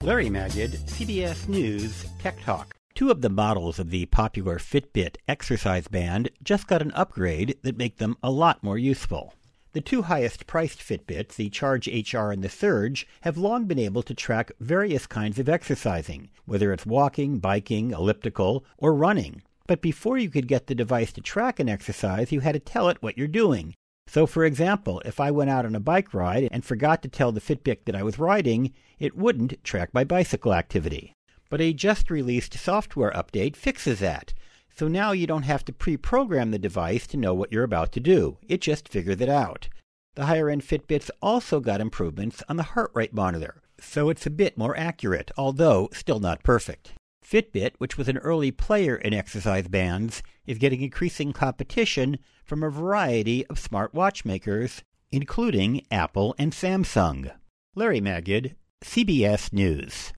Larry Magid, CBS News Tech Talk. Two of the models of the popular Fitbit exercise band just got an upgrade that make them a lot more useful. The two highest-priced Fitbits, the Charge HR and the Surge, have long been able to track various kinds of exercising, whether it's walking, biking, elliptical, or running. But before you could get the device to track an exercise, you had to tell it what you're doing. So, for example, if I went out on a bike ride and forgot to tell the Fitbit that I was riding, it wouldn't track my bicycle activity. But a just-released software update fixes that. So now you don't have to pre-program the device to know what you're about to do. It just figures it out. The higher-end Fitbits also got improvements on the heart rate monitor, so it's a bit more accurate, although still not perfect. Fitbit, which was an early player in exercise bands, is getting increasing competition from a variety of smart watch makers, including Apple and Samsung. Larry Magid, CBS News.